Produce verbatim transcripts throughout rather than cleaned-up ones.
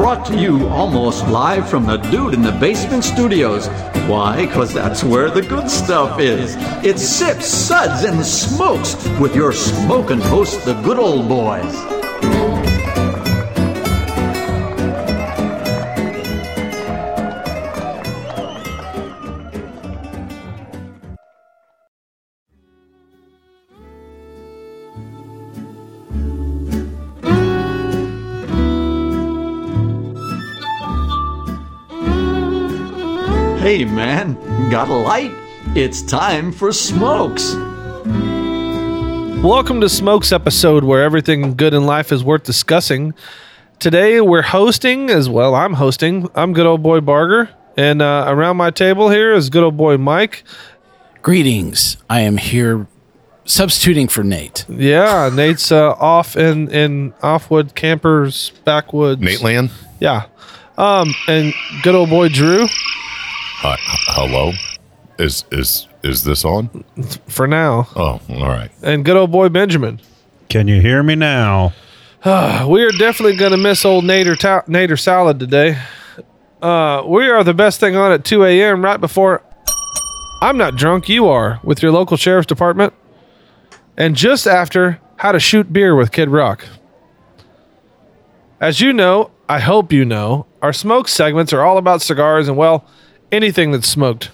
brought to you almost live from the Dude in the Basement Studios. Why? Because that's where the good stuff is. It's Sips, Suds, and Smokes with your smoking host, the good old boys. Hey man, got a light? It's time for Smokes. Welcome to Smokes episode where everything good in life is worth discussing. Today we're hosting as well. I'm hosting. I'm good old boy Barger. And uh, around my table here is good old boy Mike. Greetings. I am here substituting for Nate. Yeah, Nate's uh, off in, in Offwood Campers, Backwoods. Nate Land? Yeah. Um, and good old boy Drew. Uh, hello? Is is is this on? For now. Oh, all right. And good old boy Benjamin. Can you hear me now? We are definitely going to miss old Nader, ta- Nader Salad today. Uh, we are the best thing on at two a.m. right before I'm Not Drunk, You Are with your local sheriff's department. And just after How to Shoot Beer with Kid Rock. As you know, I hope you know, our smoke segments are all about cigars and, well, anything that's smoked.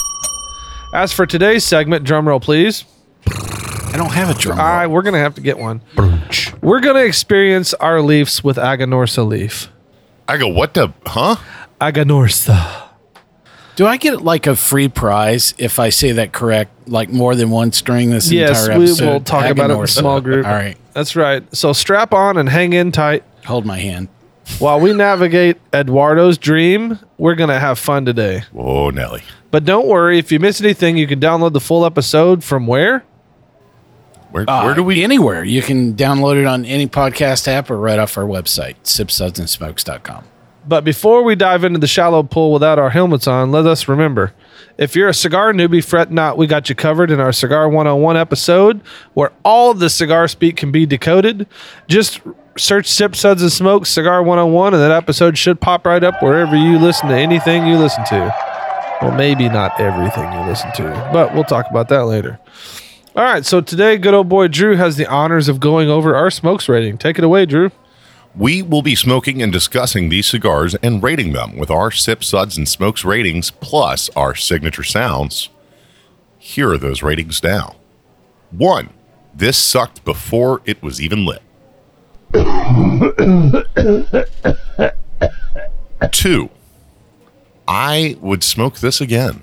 As for today's segment, drum roll please. I don't have a drum roll. All right, we're going to have to get one. We're going to experience our leafs with Aganorsa leaf. I go, what the, huh? Aganorsa. Do I get like a free prize if I say that correct, like more than one string this Yes, entire we episode? will talk about it in a Aganorsa. small group. All right. That's right. So strap on and hang in tight. Hold my hand. While we navigate Eduardo's dream, we're going to have fun today. Whoa, Nelly. But don't worry, if you miss anything, you can download the full episode from where? Where, Uh, where do we? Anywhere. You can download it on any podcast app or right off our website, sip suds and smokes dot com. But before we dive into the shallow pool without our helmets on, let us remember, if you're a cigar newbie, fret not. We got you covered in our Cigar one oh one episode where all of the cigar speak can be decoded. Just search Sip, Suds, and Smokes Cigar one oh one, and that episode should pop right up wherever you listen to anything you listen to. Well, maybe not everything you listen to, but we'll talk about that later. All right, so today, good old boy Drew has the honors of going over our smokes rating. Take it away, Drew. We will be smoking and discussing these cigars and rating them with our Sip, Suds, and Smokes ratings, plus our signature sounds. Here are those ratings now. One, this sucked before it was even lit. Two, I would smoke this again.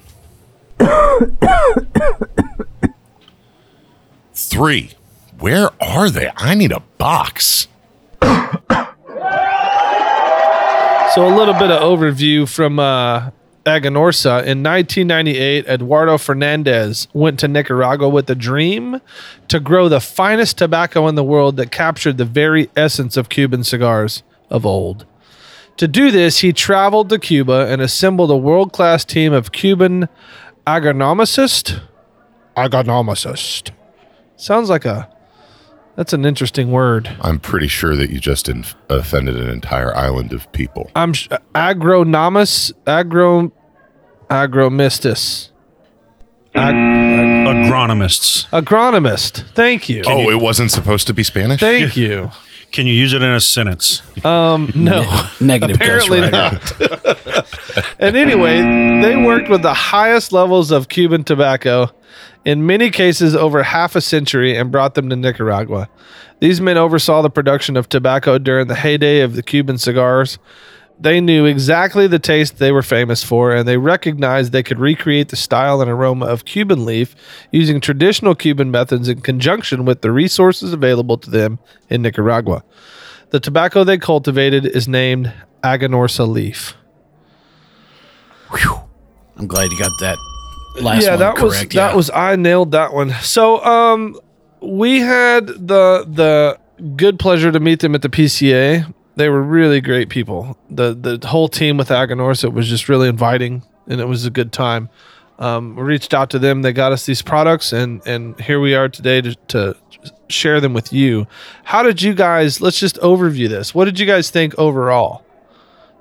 Three, where are they? I need a box. So a little bit of overview from uh, Aganorsa. In nineteen ninety-eight, Eduardo Fernandez went to Nicaragua with a dream to grow the finest tobacco in the world that captured the very essence of Cuban cigars of old. To do this, he traveled to Cuba and assembled a world-class team of Cuban agronomicists. Agronomicist. Sounds like a... That's an interesting word. I'm pretty sure that you just inf- offended an entire island of people. I'm sh- agronomus, agro, agromistus. Ag- Agronomists. agronomist. Thank you. Oh, it wasn't supposed to be Spanish? Thank you. Can you use it in a sentence? Um, no. Negative Apparently ghostwriter. not. And anyway, they worked with the highest levels of Cuban tobacco, in many cases over half a century, and brought them to Nicaragua. These men oversaw the production of tobacco during the heyday of the Cuban cigars. They knew exactly the taste they were famous for, and they recognized they could recreate the style and aroma of Cuban leaf using traditional Cuban methods in conjunction with the resources available to them in Nicaragua. The tobacco they cultivated is named Aganorsa leaf. Whew. I'm glad you got that last yeah, one that was correct. Yeah, that was I nailed that one. So, um, we had the the good pleasure to meet them at the P C A. They were really great people. the The whole team with Aganorsa was just really inviting, and it was a good time. Um, we reached out to them. They got us these products, and and here we are today to, to share them with you. How did you guys? Let's just overview this. What did you guys think overall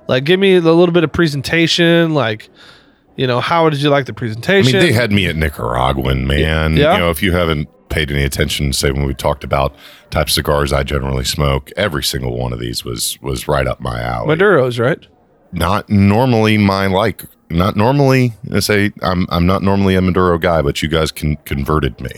Like, give me a little bit of presentation. Like, you know, how did you like the I presentation? mean, they had me at Nicaraguan, man. Yeah. You know, if you haven't paid any attention, say when we talked about types of cigars I generally smoke, every single one of these was was right up my alley. Maduros, right? Not normally my like. Not normally. I say I'm I'm not normally a Maduro guy, but you guys can converted me.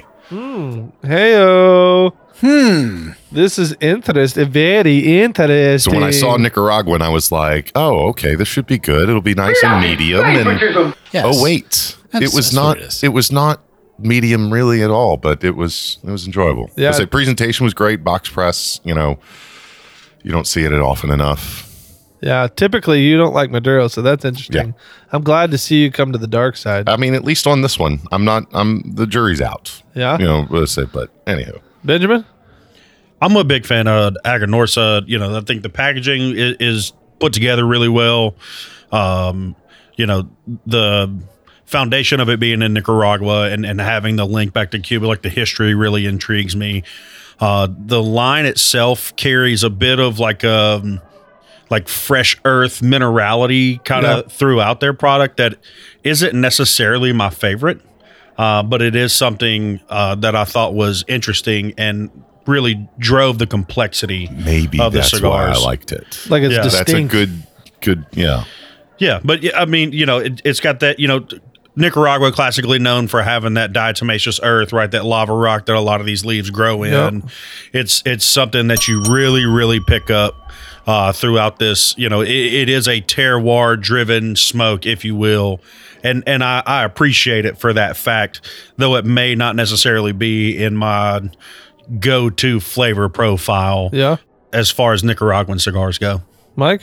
Heyo. Hmm. This is interesting. Very interesting. So when I saw Nicaraguan, I was like, oh, okay, this should be good. It'll be nice and medium. And Yes. oh wait, That's- it was that's not. what it is. It was not medium really at all, but it was it was enjoyable. Yeah. I say presentation was great. Box press, you know, you don't see it often enough. Yeah, typically you don't like Maduro, so that's interesting. Yeah. I'm glad to see you come to the dark side. I mean, at least on this one, I'm not. I'm the jury's out. Yeah? you know, let's say. But anyhow, Benjamin? I'm a big fan of Aganorsa. You know, I think the packaging is, is put together really well. Um, you know, the foundation of it being in Nicaragua and, and having the link back to Cuba, like the history really intrigues me. Uh, the line itself carries a bit of like a like fresh earth minerality kind of Yeah. throughout their product that isn't necessarily my favorite, uh, but it is something uh, that I thought was interesting and really drove the complexity maybe of the that's why I cigars. liked it. Like it's Yeah. That's a distinct. That's a good, good, yeah. Yeah, but yeah, I mean, you know, it, it's got that, you know, Nicaragua classically known for having that diatomaceous earth, right? That lava rock that a lot of these leaves grow in. Yep. It's it's something that you really, really pick up uh, throughout this. You know, it, it is a terroir driven smoke, if you will. And and I, I appreciate it for that fact, though it may not necessarily be in my go-to flavor profile Yeah. as far as Nicaraguan cigars go. Mike?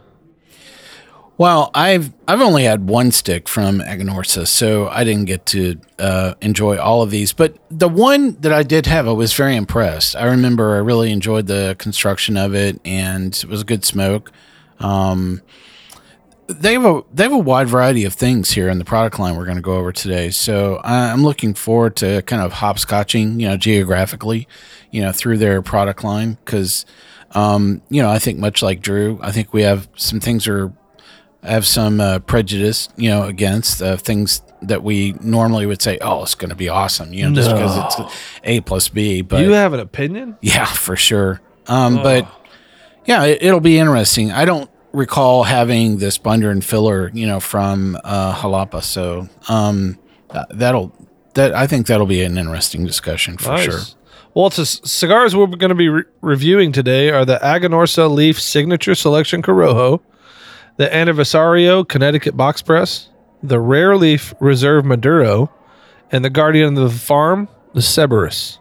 Well, I've I've only had one stick from Aganorsa, so I didn't get to uh, enjoy all of these. But the one that I did have, I was very impressed. I remember I really enjoyed the construction of it, and it was a good smoke. Um, they have a they have a wide variety of things here in the product line we're going to go over today. So I- I'm looking forward to kind of hopscotching, you know, geographically, you know, through their product line because, um, you know, I think much like Drew, I think we have some things are. have some uh, prejudice, you know, against uh, things that we normally would say, oh, it's going to be awesome, you know, just because it's A plus B. But you have an opinion? yeah, for sure. Um, But yeah, it, it'll be interesting. I don't recall having this binder and filler, you know, from uh, Jalapa. So um, uh, that'll that I think that'll be an interesting discussion for Nice. sure. Well, the c- cigars we're going to be re- reviewing today are the Aganorsa Leaf Signature Selection Corojo, the Aniversario Connecticut Box Press, the Rare Leaf Reserve Maduro, and the Guardian of the Farm, the Cerberus.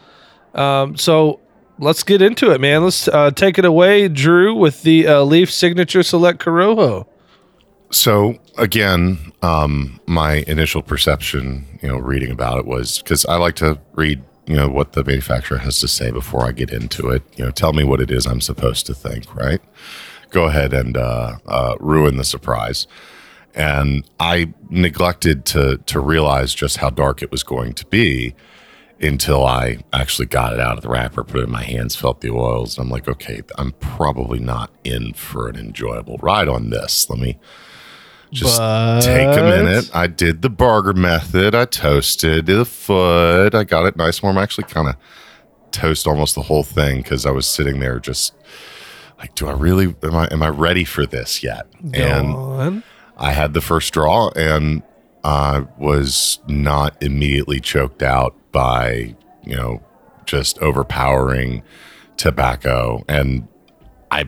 Um, so let's get into it, man. Let's uh, take it away, Drew, with the uh, Leaf Signature Select Corojo. So again, um, my initial perception, you know, reading about it was because I like to read, you know, what the manufacturer has to say before I get into it. You know, tell me what it is I'm supposed to think, right? Go ahead and uh, uh, ruin the surprise. And I neglected to to realize just how dark it was going to be until I actually got it out of the wrapper, put it in my hands, felt the oils. And I'm like, okay, I'm probably not in for an enjoyable ride on this. Let me just take a But- minute. I did the Barger method. I toasted the foot. I got it nice and warm. I actually kind of toast almost the whole thing because I was sitting there just like, do I really, am I, am I ready for this yet? Go And on. I had the first draw and I was not immediately choked out by, you know, just overpowering tobacco. And I,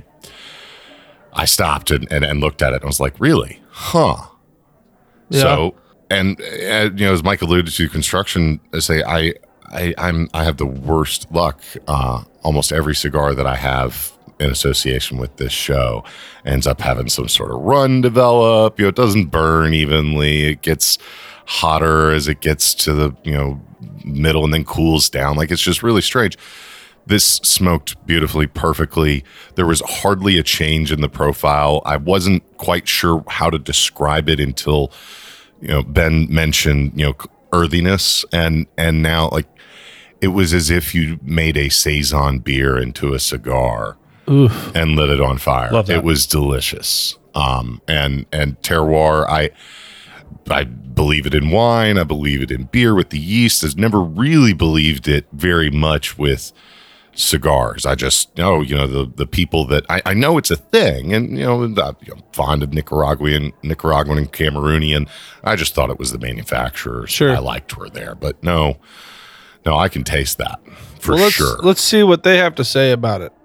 I stopped and, and, and looked at it and was like, really? Huh. Yeah. So, and, uh, you know, as Mike alluded to, construction, I say, I, I, I'm, I have the worst luck. Uh, almost every cigar that I have in association with this show ends up having some sort of run develop. You know, it doesn't burn evenly. It gets hotter as it gets to the, you know, middle and then cools down. Like, it's just really strange. This smoked beautifully, perfectly. There was hardly a change in the profile. I wasn't quite sure how to describe it until, you know, Ben mentioned, you know, earthiness. And, and now, like, it was as if you made a Saison beer into a cigar Oof. and lit it on fire. Love that. It was delicious. Um, and and terroir, I I believe it in wine. I believe it in beer with the yeast. I've never really believed it very much with cigars. I just know, you know, the the people that I, I know it's a thing, and you know, I'm you know, fond of Nicaraguan, Nicaraguan and Cameroonian. I just thought it was the manufacturers Sure. I liked were there, but no, no, I can taste that for Well, let's, sure. let's see what they have to say about it.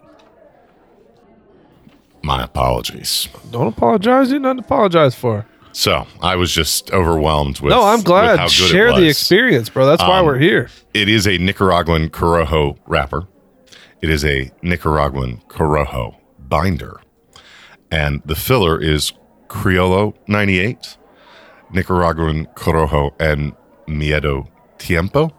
My apologies. Don't apologize. You nothing to apologize for. So I was just overwhelmed with. No, I'm with glad. how good Share it was. the experience, bro. That's why Um, we're here. It is a Nicaraguan Corojo wrapper. It is a Nicaraguan Corojo binder. And the filler is Criollo ninety-eight, Nicaraguan Corojo, and Miedo Tiempo.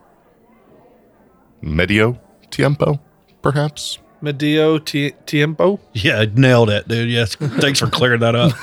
Medio Tiempo, perhaps? Medio Ti- Tiempo. Yeah, nailed it, dude. Yes. Thanks for clearing that up.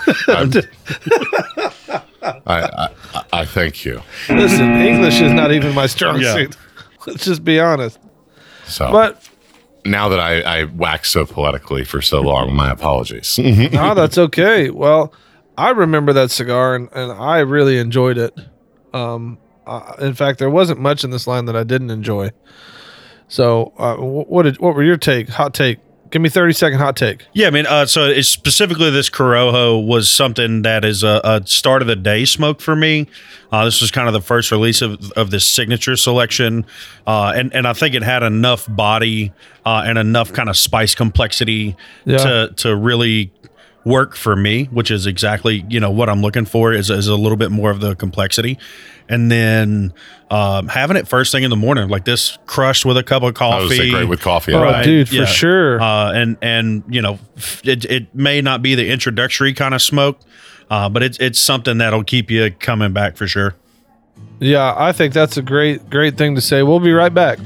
I, I, I thank you. Listen, English is not even my strong Yeah. suit. Let's just be honest. So But now that I, I waxed so poetically for so long, my apologies. no, that's okay. Well, I remember that cigar, and, and I really enjoyed it. Um, uh, in fact, there wasn't much in this line that I didn't enjoy. So, uh, wh- what did what were your take? Hot take. Give me thirty second hot take. Yeah, I mean, uh, so it's specifically this Corojo was something that is a, a start of the day smoke for me. Uh, this was kind of the first release of, of this signature selection, uh, and and I think it had enough body uh, and enough kind of spice complexity Yeah. to to really work for me, which is exactly you know what I'm looking for is is a little bit more of the complexity, and then um, having it first thing in the morning like this, crushed with a cup of I coffee. would say great with coffee. Oh, right? dude, for Yeah. sure. Uh, and and you know, f- it it may not be the introductory kind of smoke, uh, but it's it's something that'll keep you coming back for sure. Yeah, I think that's a great great thing to say. We'll be right back.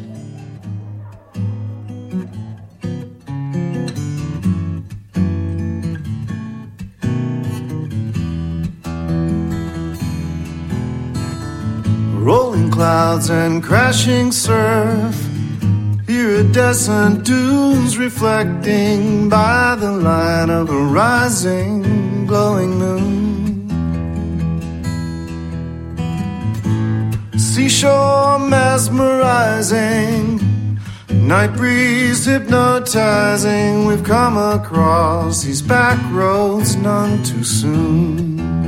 Rolling clouds and crashing surf, iridescent dunes reflecting by the light of a rising, glowing moon. Seashore mesmerizing, night breeze hypnotizing. We've come across these back roads none too soon.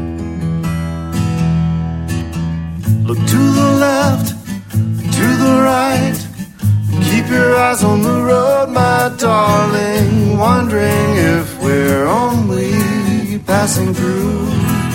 Look to the left, to the right. Keep your eyes on the road, my darling. Wondering if we're only passing through.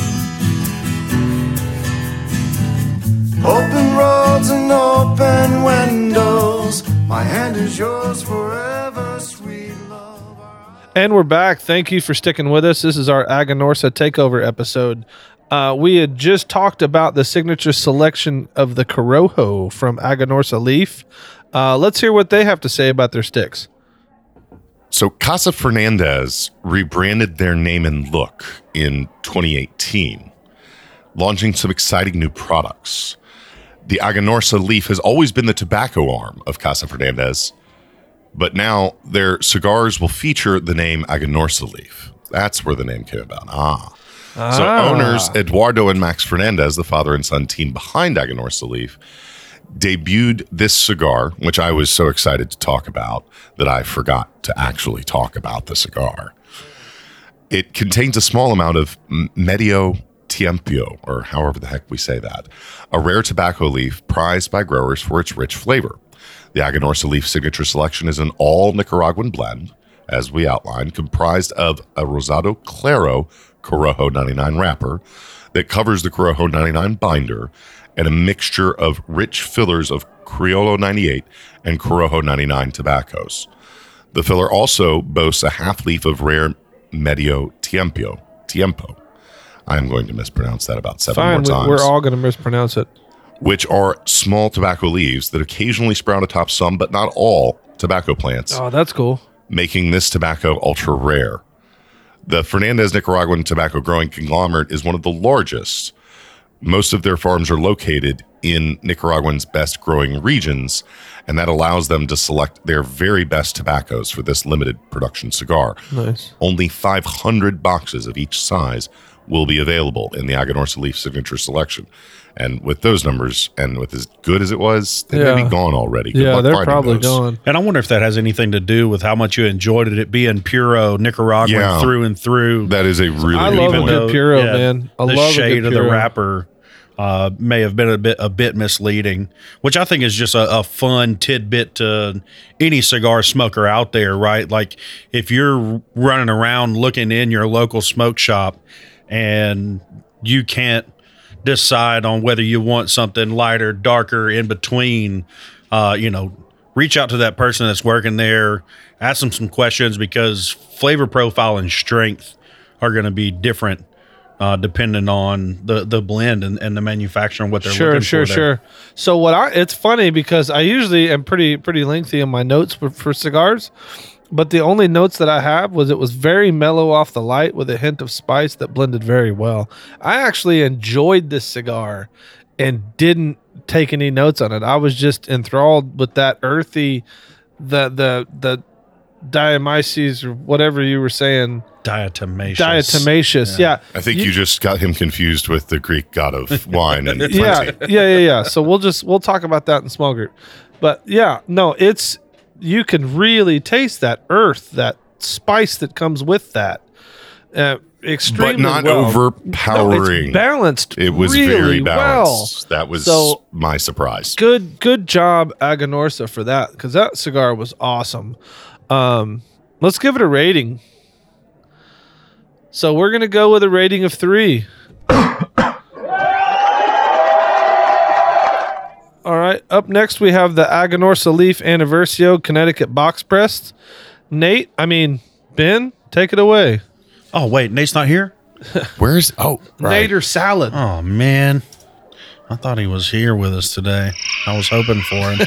Open roads and open windows. My hand is yours forever, sweet love. And we're back. Thank you for sticking with us. This is our Aganorsa Takeover episode. Uh, we had just talked about the signature selection of the Corojo from Aganorsa Leaf. Uh, let's hear what they have to say about their sticks. So Casa Fernandez rebranded their name and look in twenty eighteen, launching some exciting new products. The Aganorsa Leaf has always been the tobacco arm of Casa Fernandez, but now their cigars will feature the name Aganorsa Leaf. That's where the name came about. Ah. So owners Eduardo and Max Fernandez, the father and son team behind Aganorsa Leaf, debuted this cigar, which I was so excited to talk about that I forgot to actually talk about the cigar. It contains a small amount of Medio Tiempo, or however the heck we say that, a rare tobacco leaf prized by growers for its rich flavor. The Aganorsa Leaf signature selection is an all Nicaraguan blend, as we outlined, comprised of a Rosado Claro Corojo ninety-nine wrapper that covers the Corojo ninety-nine binder and a mixture of rich fillers of Criollo ninety-eight and Corojo ninety-nine tobaccos. The filler also boasts a half leaf of rare Medio Tiempo. Tiempo. I'm going to mispronounce that about seven Fine, more we, times. we're all going to mispronounce it. Which are small tobacco leaves that occasionally sprout atop some, but not all, tobacco plants, Oh, that's cool. making this tobacco ultra rare. The Fernandez Nicaraguan tobacco growing conglomerate is one of the largest. Most of their farms are located in Nicaraguan's best growing regions, and that allows them to select their very best tobaccos for this limited production cigar. Nice. Only five hundred boxes of each size will be available in the Aganorsa Leaf Signature Selection. And with those numbers, and with as good as it was, they Yeah. may be gone already. Good Yeah, luck they're finding probably those. gone. And I wonder if that has anything to do with how much you enjoyed it, it being Puro Nicaraguan Yeah. through and through. That is a really I good love a point. good Puro, man. I the love a shade good of the Puro. wrapper uh, may have been a bit a bit misleading, which I think is just a, a fun tidbit to any cigar smoker out there, right? Like if you're running around looking in your local smoke shop and you can't decide on whether you want something lighter, darker, in between, uh, you know, reach out to that person that's working there, ask them some questions, because flavor profile and strength are going to be different uh, depending on the, the blend and, and the manufacturer and what they're Sure, looking sure, for there. sure. So what I it's funny because I usually am pretty pretty lengthy in my notes for, for cigars, but the only notes that I have was it was very mellow off the light with a hint of spice that blended very well. I actually enjoyed this cigar and didn't take any notes on it. I was just enthralled with that earthy, the the the diamyces or whatever you were saying, Diatomaceous. diatomaceous. Yeah, I think you, just got him confused with the Greek god of wine and yeah, plenty. yeah, yeah, yeah. So we'll just we'll talk about that in small group. But yeah, no, it's you can really taste that earth, that spice that comes with that. Uh, extremely But not well. overpowering. No, it's balanced. It was really very well. balanced. That was So- my surprise. Good, good job, Aganorsa, for that because that cigar was awesome. Um, let's give it a rating. So we're gonna go with a rating of three. All right. Up next, we have the Aganorsa Leaf Anniversario Connecticut Box Pressed. Nate, I mean Ben, take it away. Oh, wait, Nate's not here? Where's oh right. Nate or salad? Oh, man. I thought he was here with us today. I was hoping for him.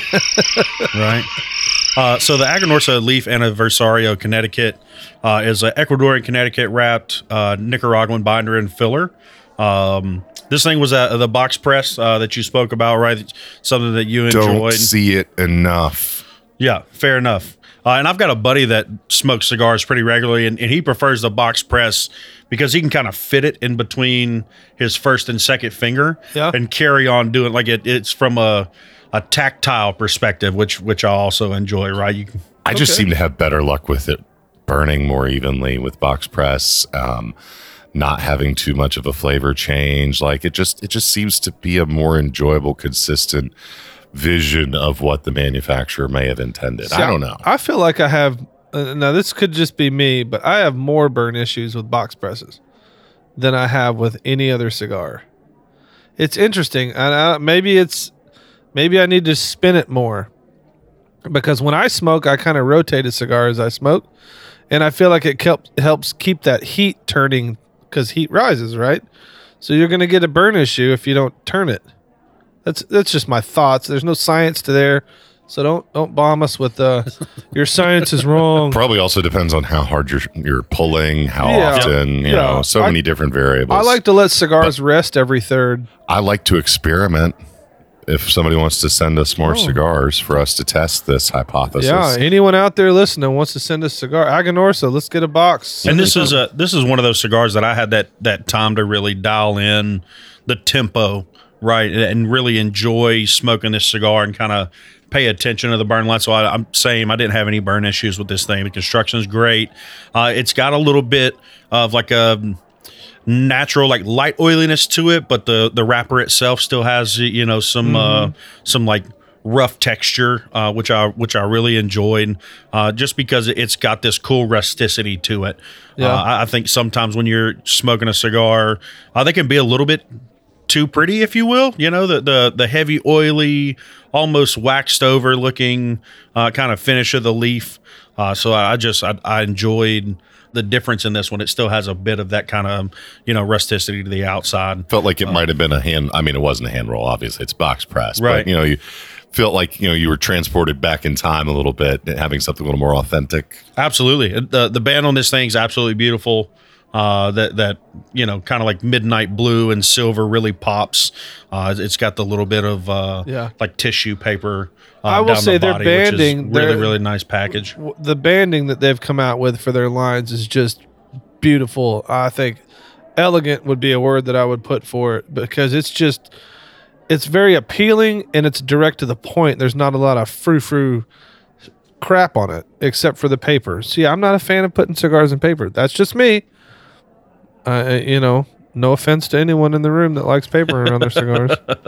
Right? Uh, so the Aganorsa Leaf Anniversario Connecticut uh, is an Ecuadorian Connecticut wrapped uh, Nicaraguan binder and filler. Um, this thing was at the box press uh, that you spoke about, right? Something that you Don't enjoyed. see it enough. Yeah, fair enough. Uh, and I've got a buddy that smokes cigars pretty regularly, and, and he prefers the box press because he can kind of fit it in between his first and second finger Yeah. and carry on doing like it. It's from a, a tactile perspective, which which I also enjoy. Right? You can, I just Okay. seem to have better luck with it burning more evenly with box press, um, not having too much of a flavor change. Like it just it just seems to be a more enjoyable, consistent vision of what the manufacturer may have intended. See, I don't know. I feel like I have. Uh, now this could just be me, but I have more burn issues with box presses than I have with any other cigar. It's interesting, and I, maybe it's maybe I need to spin it more because when I smoke, I kind of rotate a cigar as I smoke, and I feel like it helps helps keep that heat turning because heat rises, right? So you're going to get a burn issue if you don't turn it. That's that's just my thoughts. There's no science to there, so don't don't bomb us with uh, your science is wrong. Probably also depends on how hard you're you're pulling, how Yeah. often, you Yeah. know, so I- many different variables. I like to let cigars rest every third. I like to experiment. If somebody wants to send us more cigars for us to test this hypothesis, Oh. Yeah, anyone out there listening wants to send us a cigar, Aganorsa, let's get a box. and this is a this is one of those cigars that I had that that time to really dial in the tempo, right, and really enjoy smoking this cigar and kind of pay attention to the burn line. So I, I'm saying I didn't have any burn issues with this thing. The construction is great. Uh, it's got a little bit of like a natural, like light oiliness to it, but the the wrapper itself still has you know some uh, some like rough texture, uh, which I which I really enjoyed, uh, just because it's got this cool rusticity to it. Yeah. Uh, I, I think sometimes when you're smoking a cigar, uh, they can be a little bit too pretty, if you will. You know, the the the heavy, oily, almost waxed over looking uh, kind of finish of the leaf. Uh, so I, I just I, I enjoyed the difference in this one. It still has a bit of that kind of you know rusticity to the outside. felt like it might have been a hand. I mean, it wasn't a hand roll. Obviously, it's box press, Right. But you know, you felt like you know you were transported back in time a little bit, having something a little more authentic. Absolutely, the the band on this thing is absolutely beautiful. Uh, that that you know, kind of like midnight blue and silver really pops. Uh, it's got the little bit of uh, Yeah. like tissue paper. Uh, I will down say the their body, which is banding, really their- really nice package. W- The banding that they've come out with for their lines is just beautiful. I think elegant would be a word that I would put for it because it's just it's very appealing and it's direct to the point. There's not a lot of frou-frou crap on it except for the paper. See, I'm not a fan of putting cigars in paper. That's just me. Uh, you know, no offense to anyone in the room that likes paper on their cigars.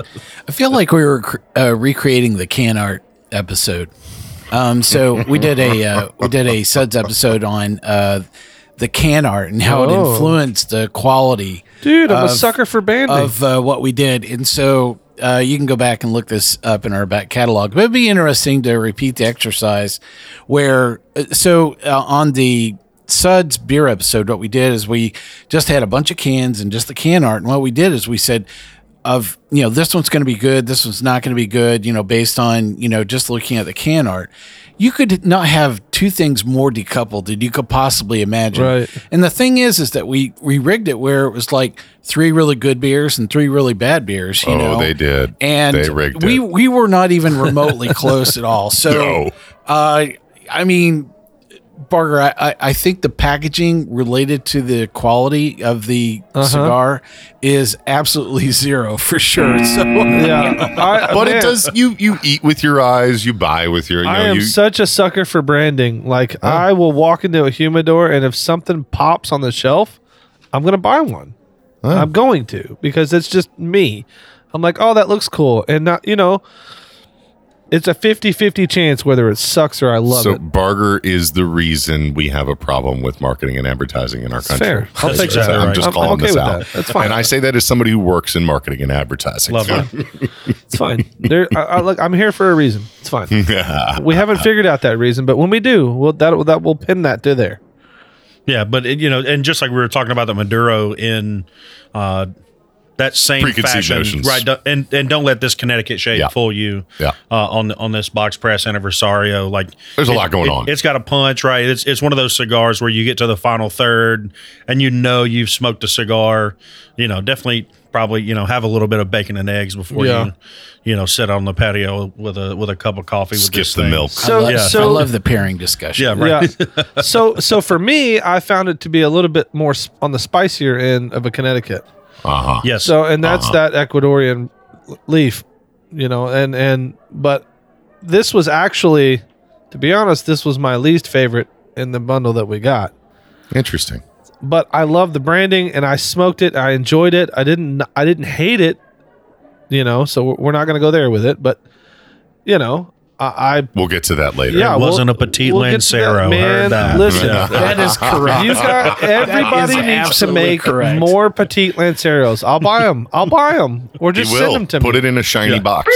I feel like we were cr- uh, recreating the can art episode. Um, so we did a uh, we did a Suds episode on uh, the can art and how it Oh. influenced the quality Dude, I'm a Of- sucker for banding. of uh, what we did. And so uh, you can go back and look this up in our back catalog. But it'd be interesting to repeat the exercise where, uh, so uh, on the Suds beer episode, what we did is we just had a bunch of cans and just the can art. And what we did is we said, of, you know, this one's going to be good, this one's not going to be good, you know, based on, you know, just looking at the can art. You could not have two things more decoupled than you could possibly imagine. Right. And the thing is, is that we, we rigged it where it was like three really good beers and three really bad beers, you Oh, know. they did. And They rigged we, it. we were not even remotely close at all. So, No. uh, I mean, Barger, I, I- I think the packaging related to the quality of the Uh-huh. cigar is absolutely zero for sure. So, yeah, I, But man, it does. You you eat with your eyes. You buy with your. You I know, am you, such a sucker for branding. Like I will walk into a humidor, and if something pops on the shelf, I'm gonna buy one. I'm going to because it's just me. I'm like, oh, that looks cool, and not you know, it's a fifty-fifty chance whether it sucks or I love so it. Barger is the reason we have a problem with marketing and advertising in our It's country. fair. I'll That's take exactly that. I'm right. just I'm- calling I'm okay this with out. that. That's fine. And I say that as somebody who works in marketing and advertising. Love that. It's fine. There, I, I, look, I'm here for a reason. It's fine. We haven't figured out that reason, but when we do, we'll that that will pin that to there. Yeah, but it, you know, and just like we were talking about the Maduro in uh, that same Preconceived fashion, notions. right? do- And and don't let this Connecticut shade Yeah. fool you. Yeah. Uh, on on this box press anniversario, like There's a it- lot going it- on. It's got a punch, right? It's it's one of those cigars where you get to the final third, and you know you've smoked a cigar. You know, definitely, probably, you know, have a little bit of bacon and eggs before Yeah. you, you know, sit on the patio with a with a cup of coffee. With Skip this the thing. milk. So, I, love, Yeah. I so love the pairing discussion. Yeah, right. Yeah. so so for me, I found it to be a little bit more s- on the spicier end of a Connecticut. Uh-huh. Yes. So and that's Uh-huh. that Ecuadorian l- leaf, you know, and and but this was actually, to be honest, this was my least favorite in the bundle that we got. Interesting. But I love the branding and I smoked it. I enjoyed it. I didn't I didn't hate it, you know. So we're- we're not going to go there with it, but you know, I, I We'll get to that later. yeah, It wasn't we'll- a Petite we'll get to that, Lancero. man. Heard that. Listen, That is correct. you got everybody is needs to absolutely make correct. more Petite Lanceros. I'll buy them. I'll buy them, or He just will. send them to Put me. it in a shiny box.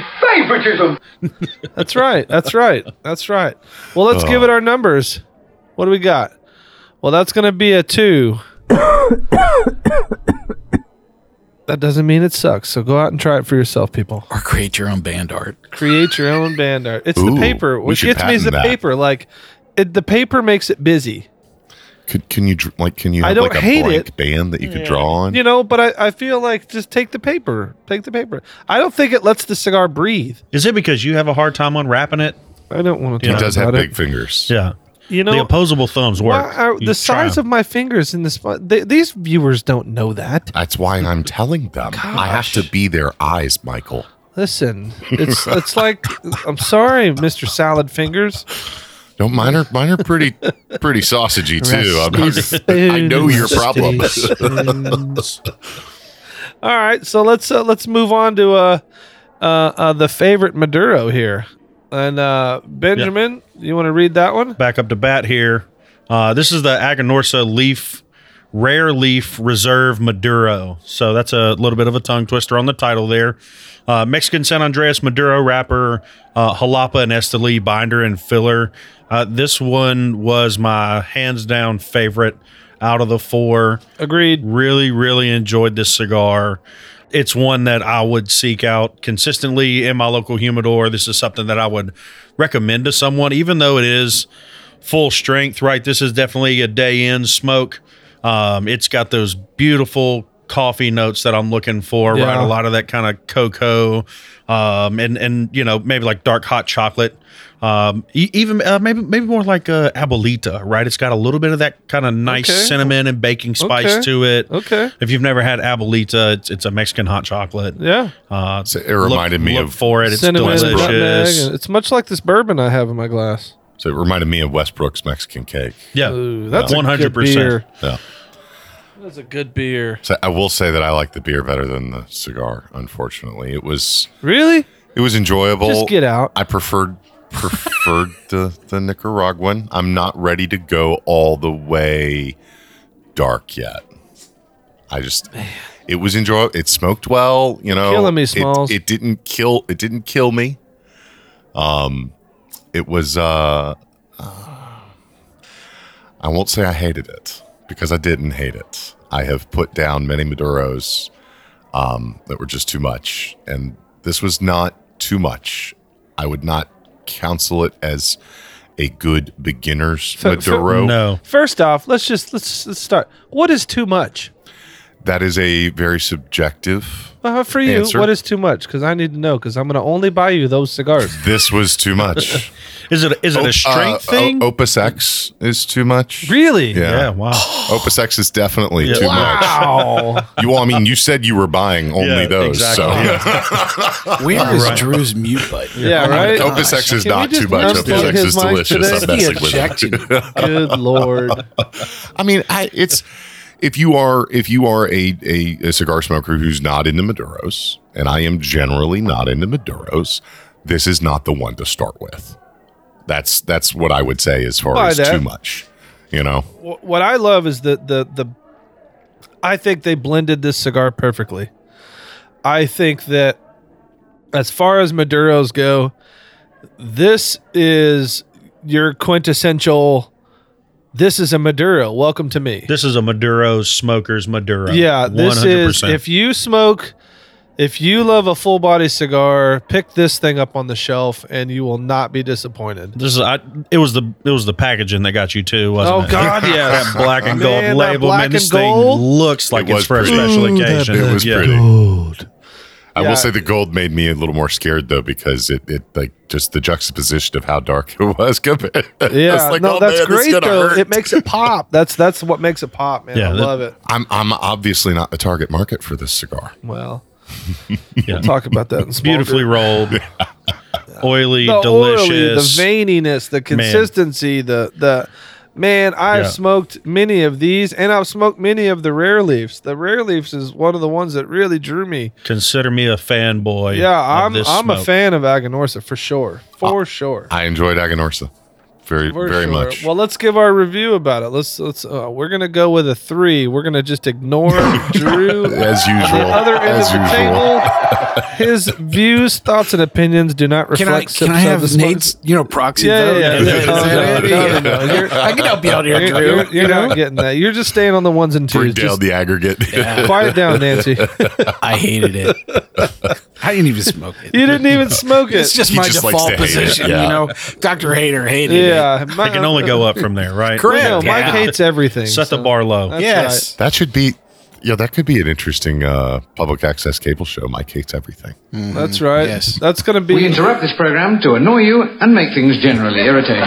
That's right. That's right. That's right. Well, let's give it our numbers. What do we got? Well, that's going to be a two. That doesn't mean it sucks. So go out and try it for yourself, people. Or create your own band art. Create your own band art. It's Ooh, the paper. we What should gets me is the patent that. paper. Like, it, the paper makes it busy. Could, can you dr- like? Can you I have don't like a hate blank it. band that you could draw on? You know, but I, I feel like just take the paper. Take the paper. I don't think it lets the cigar breathe. Is it because you have a hard time unwrapping it? I don't want to he talk does about have it. big fingers. Yeah. You know, the opposable thumbs why work. are- You the try size 'em. of my fingers in this. They, these viewers don't know that. That's why I'm telling them. I have to be their eyes, Michael. Listen, it's it's like I'm sorry, Mister Salad Fingers. No, mine are mine are pretty pretty sausagey too. I'm not, I know your problem. All right, so let's uh, let's move on to uh, uh, uh, the favorite Maduro here, and uh, Benjamin, you want to read that one? Back up to bat here. Uh, this is the Aganorsa Leaf, Rare Leaf Reserve Maduro. So that's a little bit of a tongue twister on the title there. Uh, Mexican San Andreas Maduro wrapper, uh, Jalapa and Esteli binder and filler. Uh, this one was my hands down favorite out of the four. Agreed. Really, really enjoyed this cigar. It's one that I would seek out consistently in my local humidor. This is something that I would recommend to someone, even though it is full strength, right? This is definitely a day in smoke. Um, it's got those beautiful coffee notes that I'm looking for, Yeah. right? A lot of that kind of cocoa, um, and and you know maybe like dark hot chocolate, um, e- even uh, maybe maybe more like uh, Abuelita, right? It's got a little bit of that kind of nice Okay. cinnamon and baking spice Okay. to it. Okay. If you've never had Abuelita, it's it's a Mexican hot chocolate. Yeah. Uh, So it reminded look, me look of for it. It's Cinnamon and nutmeg. delicious. and It's much like this bourbon I have in my glass. so it reminded me of Westbrook's Mexican cake. Yeah, Ooh, that's one a hundred good beer. percent. Yeah. That's a good beer. So I will say that I like the beer better than the cigar. Unfortunately, it was Really? it was enjoyable. Just get out. I preferred preferred the the Nicaraguan. I'm not ready to go all the way dark yet. I just it was enjoyable. It smoked well. You know, Killing me, It- Smalls. It, didn't kill. It didn't kill me. Um, it was. Uh, I won't say I hated it because I didn't hate it. I have put down many Maduros um, that were just too much, and this was not too much. I would not counsel it as a good beginner's F- f- Maduro. No, First off, let's just let's, let's start. What is too much? That is a very subjective. Uh, for you, Answer. what is too much? Because I need to know. Because I'm going to only buy you those cigars. This was too much. is it is it a strength Uh, thing? O- Opus X is too much. Really? Yeah. yeah, wow. Opus X is definitely Yeah. too much. Wow. You, well, I mean, you said you were buying only Yeah, those, exactly. so Yeah. Where is Drew's mute button? Yeah, right? Opus X is Can we not just too much. unplug Opus X his is mic delicious. today? I'm He messing with ejected it. it. Good Lord. I mean, I, it's if you are if you are a, a a cigar smoker who's not into Maduros, and I am generally not into Maduros, this is not the one to start with. That's that's what I would say as far Buy as that. too much. You know, Wh- What I love is the, the, the, I think they blended this cigar perfectly. I think that as far as Maduros go, this is your quintessential, this is a Maduro. Welcome to me. This is a Maduro smoker's Maduro. Yeah, this one hundred is percent. if you smoke, if you love a full body cigar, pick this thing up on the shelf and you will not be disappointed. This is I, it was the it was the packaging that got you too, wasn't Oh it? God, yes. That black and gold Man, that label, black man. This and gold? thing looks like It it's was for a pretty. special Ooh, that occasion. it was Yeah. pretty. I Yeah. will say the gold made me a little more scared though because it, it like just the juxtaposition of how dark it was compared. Yeah, It's like, no, oh, that's man, this is great gonna though. hurt. It makes it pop. That's that's what makes it pop, man. Yeah, I that- love it. I'm I'm obviously not the target market for this cigar. Well, Yeah. we'll talk about that in small Beautifully group. rolled, oily, The delicious. oily, the veininess, the consistency, the the man. I've Yeah. smoked many of these, and I've smoked many of the rare leaves. The rare leaves is one of the ones that really drew me. Consider me a fanboy. Yeah, of I'm this I'm a smoke. fan of Aganorsa for sure, for sure. I enjoyed Aganorsa very For very sure. much. Well, let's give our review about it. Let's let's. Uh, we're gonna go with a three. We're gonna just ignore Drew As on usual. the other end As of the usual. table. His views, thoughts, and opinions do not Can I reflect. can I Sips of have the Smoke- Nate's you know proxy Yeah, vote? yeah, yeah. Is that- is No, that no, it? no, Yeah. no, no. You're- I can help you out here, You're, Drew. you're, you're not getting that. You're just staying on the ones and twos. Bring down Just the aggregate. quiet down, Nancy. I hated it. I didn't even smoke it. You didn't even smoke it. It's just He my just likes default to hate it, position, yeah. you know. Doctor Hater hated it. yeah. It can only go up from there, right? Correct. No, Mike Yeah. hates everything. Set the so bar low. that's Yes. That should be yeah, that could be an interesting uh, public access cable show. Mike hates everything. right. That's right. Yes. That's going to be. We interrupt this program to annoy you and make things generally irritating.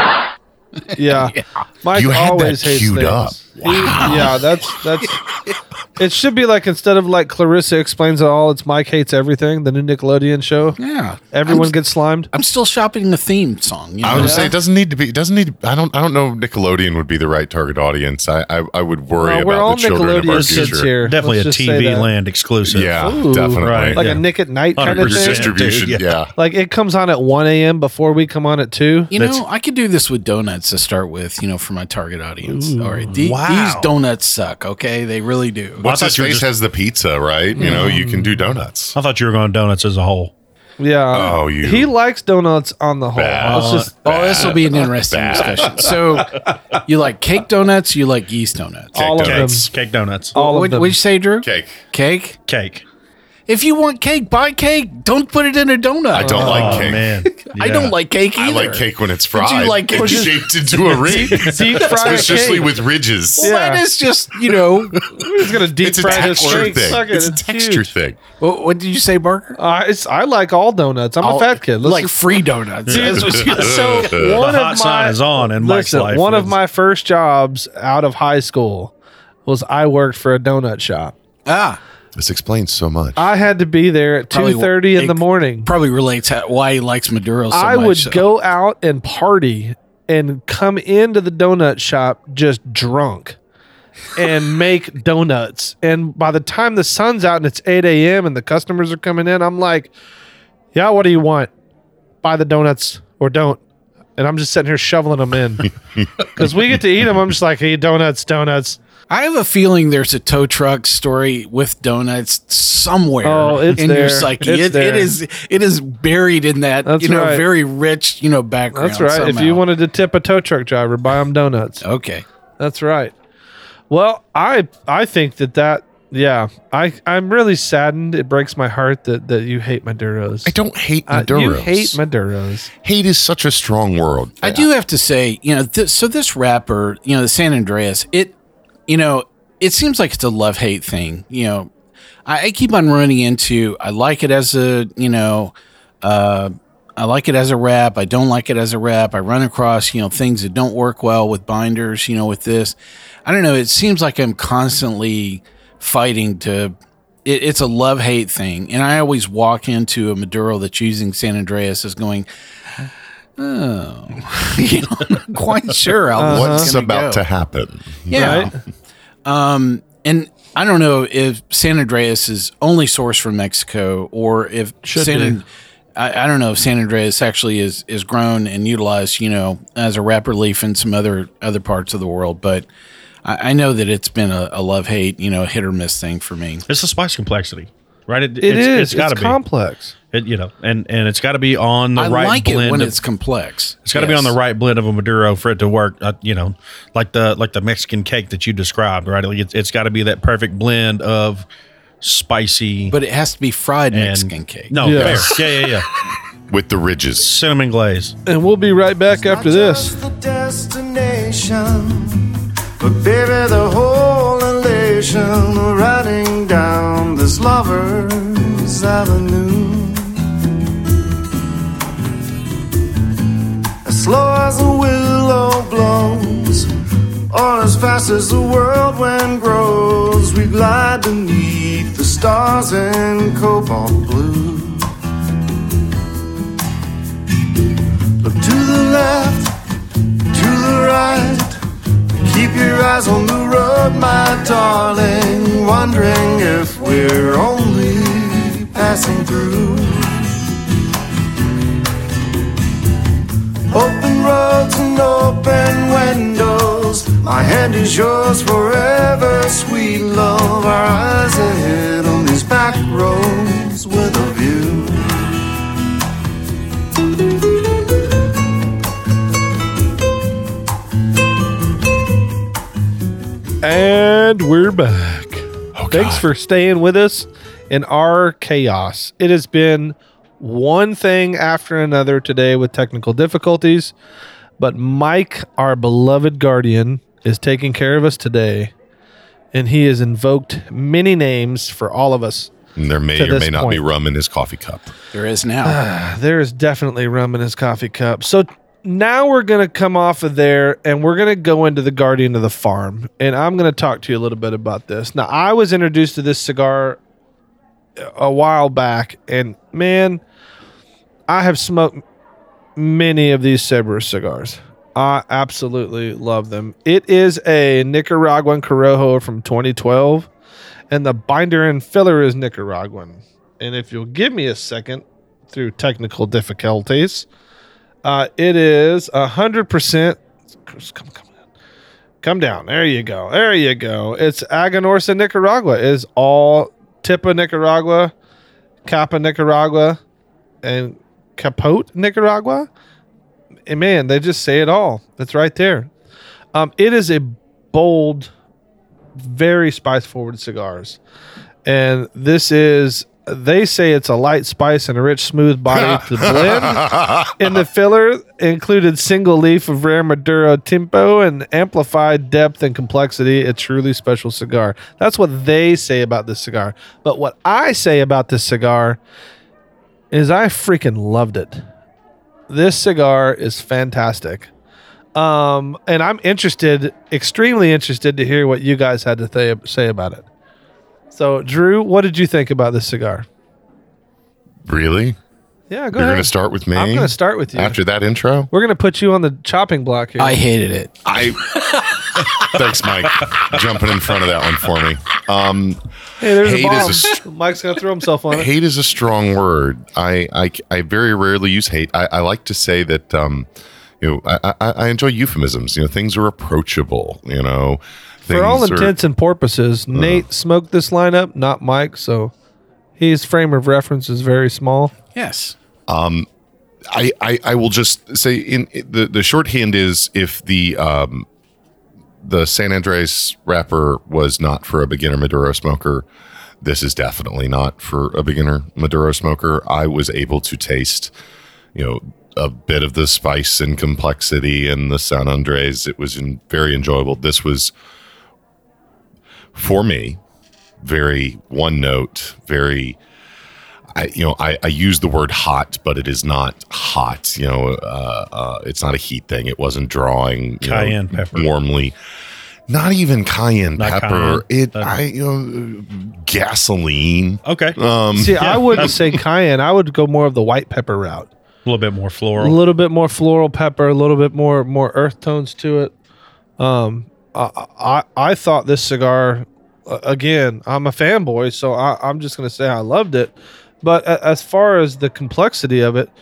Yeah. Mike You had always that hates queued things. up. He- yeah, that's that's. It should be like instead of like Clarissa explains it all, it's Mike hates everything. The new Nickelodeon show. Yeah. Everyone I'm, gets slimed. I'm still shopping the theme song. You know? I would say it doesn't need to be. It doesn't need. I don't. I don't know. If Nickelodeon would be the right target audience. I. I, I would worry Well, we're all about the children of our Nickelodeon kids future. here. Definitely Let's a just say T V that. land exclusive. Yeah, Ooh. definitely. Right. Like Yeah. a Nick at Night kind of one hundred thing. percent. Distribution. Yeah. Yeah. Like it comes on at one a.m. before we come on at two. You That's- know, I could do this with donuts to start with, you know, for my target audience. All right. The- wow. These donuts suck, okay? They really do. What's I his thought you were face just- has the pizza, right? You know, you can do donuts. I thought you were going donuts as a whole. Yeah. Oh, you- He likes donuts on the whole. Bad. Let's just. Oh, this will be an interesting discussion. So, you like cake donuts? You like yeast donuts? All of them. donuts. Cake donuts. All what of them. would you say, Drew? Cake. Cake? Cake. If you want cake, buy cake. Don't put it in a donut. I don't like Oh cake. man, I Yeah. don't like cake I either. like cake when it's But fried. you like and it- shaped into a ring. Deep fried Especially cake. with ridges. Well, Yeah. that is just, you know. Who's gonna deep It's a fry his texture cake? thing. Suck it, It's a texture huge. thing. what, what did you say, Barker? Uh, it's, I like all donuts. I'm a All- fat kid. Let's like just- free donuts. That's what you- so The one hot of sign my is on in Mike's listen, life. one of It's- my first jobs out of high school was I worked for a donut shop. ah, This explains so much. I had to be there at Probably two thirty in it the morning. probably relates how, why he likes Maduro so I much. would so. go out and party and come into the donut shop just drunk and make donuts. And by the time the sun's out and it's eight a.m. and the customers are coming in, I'm like, yeah, what do you want? Buy the donuts or don't. And I'm just sitting here shoveling them in because we get to eat them. I'm just like, hey, donuts, donuts. I have a feeling there's a tow truck story with donuts somewhere Oh, it's in there. your psyche. It's It, there. it is it is buried in that That's you know right. very rich you know background. That's right. If somehow. you wanted to tip a tow truck driver, buy them donuts. okay. That's right. Well, I I think that that yeah, I I'm really saddened. It breaks my heart that that you hate Maduros. I don't hate Uh, Maduros. you hate Maduros. Hate is such a strong word. I do have to say, you know, th- so this rapper, you know, the San Andreas, it, you know, it seems like it's a love hate thing. You know, I, I keep on running into, I like it as a, you know, uh, I like it as a rap. I don't like it as a rap. I run across, you know, things that don't work well with binders, you know, with this. I don't know. It seems like I'm constantly fighting to, it, it's a love hate thing. And I always walk into a Maduro that's using San Andreas as going, oh, you know, I'm not quite sure how this What's is gonna about go. to happen? Yeah. Right? Um, and I don't know if San Andreas is only sourced from Mexico or if Should San, be. I, I don't know if San Andreas actually is, is grown and utilized, you know, as a wrap relief in some other other parts of the world. But I, I know that it's been a, a love hate, you know, hit or miss thing for me. It's the spice complexity, right? It, It it's, is. It's got to It's be. complex. It, you know, and and it's got to be on the I right like blend. it when of- it's complex. It's got to be on the right blend of a Maduro for it to work. Uh, you know, like the like the Mexican cake that you described, right? Like it's it's got to be that perfect blend of spicy. But it has to be fried and, Mexican cake. No, Yeah. fair. yeah, yeah, yeah. With the ridges. Cinnamon glaze. And we'll be right back after this. Just the destination, but baby, the whole elation of riding down this lover's avenue. As slow as a willow blows, or as fast as the whirlwind wind grows, we glide beneath the stars in cobalt blue. Look to the left, to the right. Keep your eyes on the road, my darling. Wondering if we're only passing through. Open roads and open windows. My hand is yours forever, sweet love. Our eyes ahead on these back roads with a view. And we're back. Thanks for staying with us in our chaos. It has been one thing after another today with technical difficulties, but Mike, our beloved guardian, is taking care of us today, and he has invoked many names for all of us. And there may To or this may not be point. rum in his coffee cup. There is now. There is definitely rum in his coffee cup. So now we're going to come off of there and we're going to go into the Guardian of the Farm. And I'm going to talk to you a little bit about this. Now, I was introduced to this cigar a while back, and man, I have smoked many of these Cerberus cigars. I absolutely love them. It is a Nicaraguan Corojo from twenty twelve, and the binder and filler is Nicaraguan. And if you'll give me a second through technical difficulties, uh, it is one hundred percent. Come, come, come down. There you go. There you go. It's Aganorsa, Nicaragua. It is all Tipa, Nicaragua, Capa, Nicaragua, and Capote, Nicaragua. And man, they just say it all. It's right there. Um, it is a bold, very spice forward cigars. And this is they say it's a light spice and a rich, smooth body to blend. In the filler, included single leaf of rare Maduro Tempo and amplified depth and complexity. A truly special cigar. That's what they say about this cigar. But what I say about this cigar is I freaking loved it. This cigar is fantastic. Um, and I'm interested, extremely interested to hear what you guys had to th- say about it. So, Drew, what did you think about this cigar? Really? Yeah, go You're ahead. going to start with me? I'm going to start with you. After that intro? We're going to put you on the chopping block here. I hated it. I Thanks, Mike, jumping in front of that one for me. Um, hey, there's hate a bomb. is a s- Mike's going to throw himself on it. hate is a strong word. I, I, I very rarely use hate. I, I like to say that, um, you know, I, I, I enjoy euphemisms. You know, things are approachable, you know. For all Things are- intents and purposes, Nate smoked this lineup, not Mike, so his frame of reference is very small. Yes. I, I, I will just say in the, the shorthand is if the um, the San Andres wrapper was not for a beginner Maduro smoker, this is definitely not for a beginner Maduro smoker. I was able to taste, you know, a bit of the spice and complexity in the San Andres. It was in, very enjoyable. This was, for me, very one note, very. I, you know, I, I use the word hot, but it is not hot. You know, uh, uh, it's not a heat thing. It wasn't drawing you Cayenne know, pepper. warmly. Not even cayenne Not pepper. cayenne. It, That- I, you know, gasoline. Okay. Um, See, I wouldn't say cayenne. I would go more of the white pepper route. A little bit more A floral. little bit more floral pepper, a little bit more more earth tones to it. Um, I I, I thought this cigar, uh, again, I'm a fanboy, so I, I'm just going to say I loved it. But a, as far as the complexity of it,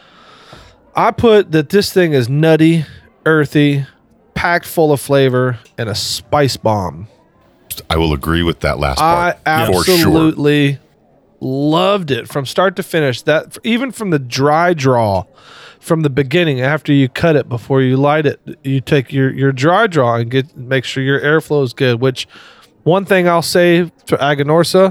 I put that this thing is nutty, earthy, packed full of flavor, and a spice bomb. I will agree with that last I part. For sure. absolutely loved it from start to finish. That even from the dry draw, from the beginning, after you cut it before you light it, you take your your dry draw and get make sure your airflow is good. Which one thing I'll say to Aganorsa,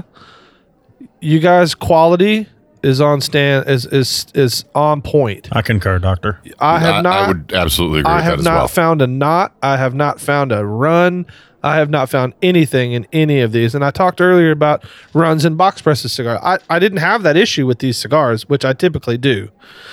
you guys' quality is on stand is is is on point. I concur, Doctor. I have not. I would absolutely agree I with have that as not well. found a knot. I have not found a run. I have not found anything in any of these. And I talked earlier about runs in box presses cigar. I, I didn't have that issue with these cigars, which I typically do.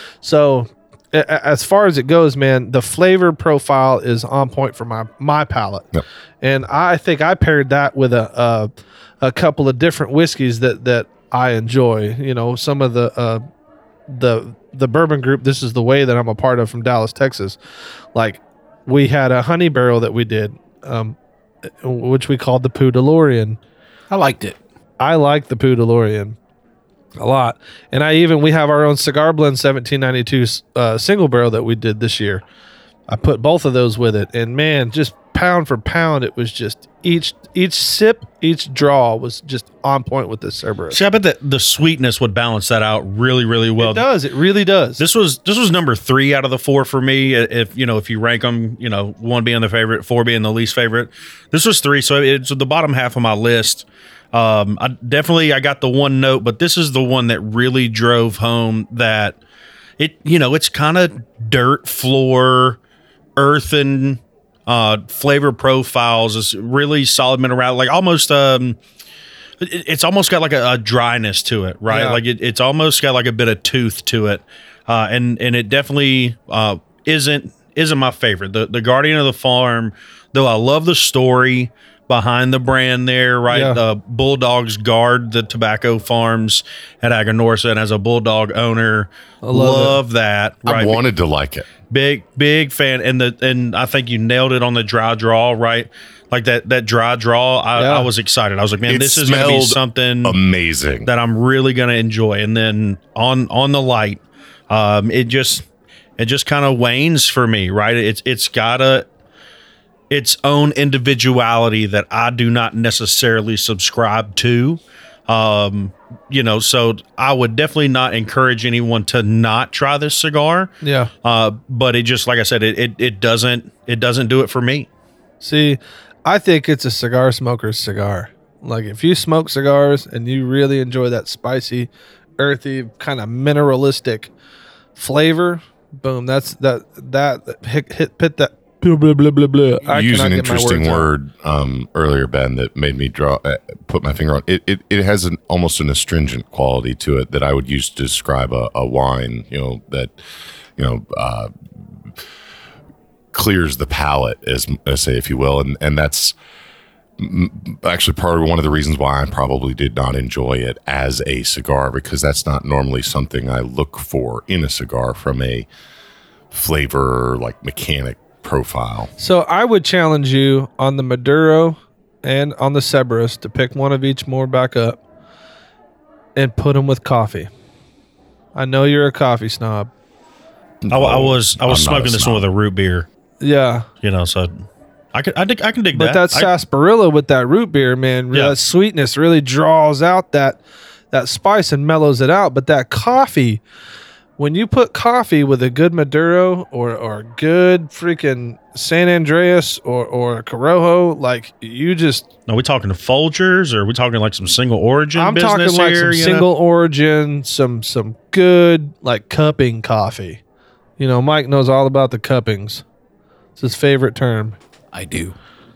So a- a- as far as it goes, man, the flavor profile is on point for my my palate. Yep. And I think I paired that with a, a a couple of different whiskeys that that I enjoy. You know, some of the uh, the the bourbon group. This is the way that I'm a part of from Dallas, Texas. Like we had a honey barrel that we did, um, which we called the Poo DeLorean. I liked it. I like the Poo DeLorean a lot, and I even we have our own cigar blend seventeen ninety-two uh, single barrel that we did this year. I put both of those with it, and man, just pound for pound, it was just each each sip, each draw was just on point with this Cerberus. See, I bet that the sweetness would balance that out really, really well. It does. It really does. This was this was number three out of the four for me. If you know, if you rank them, you know, one being the favorite, four being the least favorite. This was three, so it's the bottom half of my list. Um, I definitely I got the one note, but this is the one that really drove home that it, you know, it's kind of dirt floor, earthen uh, flavor profiles. Is really solid mineral, like almost um. It, it's almost got like a, a dryness to it, right? Yeah. Like it, it's almost got like a bit of tooth to it, uh, and and it definitely uh, isn't isn't my favorite. The the Guardian of the Farm, though, I love the story behind the brand there, right? Yeah. The Bulldogs guard the tobacco farms at Aganorsa, and as a Bulldog owner, love love, that. I Right, wanted to like it. big big fan, and the and I think you nailed it on the dry draw, right? Like that that dry draw, I, Yeah. I was excited. I was like, man, It this is going to be smelled something Amazing. that I'm really going to enjoy. And then on on the light, um, it just it just kind of wanes for me, right? It's it's got a its own individuality that I do not necessarily subscribe to. Um, you know, so I would definitely not encourage anyone to not try this cigar. yeah. Uh, but it just like I said, it, it it doesn't it doesn't do it for me. See, I think it's a cigar smoker's cigar. Like if you smoke cigars and you really enjoy that spicy, earthy, kind of mineralistic flavor, boom, that's that that hit, hit pit that blah blah blah blah blah. I You used cannot an get my interesting words out. word um, earlier, Ben, that made me draw uh, put my finger on it. It, it has an almost an astringent quality to it that I would use to describe a, a wine. You know that you know uh, clears the palate, as, as say, if you will, and and that's actually part of one of the reasons why I probably did not enjoy it as a cigar, because that's not normally something I look for in a cigar from a flavor like mechanic profile. So I would challenge you on the Maduro and on the Cerberus to pick one of each more back up and put them with coffee. I know you're a coffee snob. I, I was I was I'm not smoking a this one with snob. a root beer, Yeah. you know, so I can I, dig, I can dig But that, that. I- sarsaparilla with that root beer, man, Yeah. that sweetness really draws out that that spice and mellows it out. But that coffee, when you put coffee with a good Maduro or or good freaking San Andreas or or Corojo, like you just Are we talking Folgers, or are we talking like some single origin I'm business talking like here, some you know? single origin, some some good like cupping coffee. You know, Mike knows all about the cuppings. It's his favorite term. I do.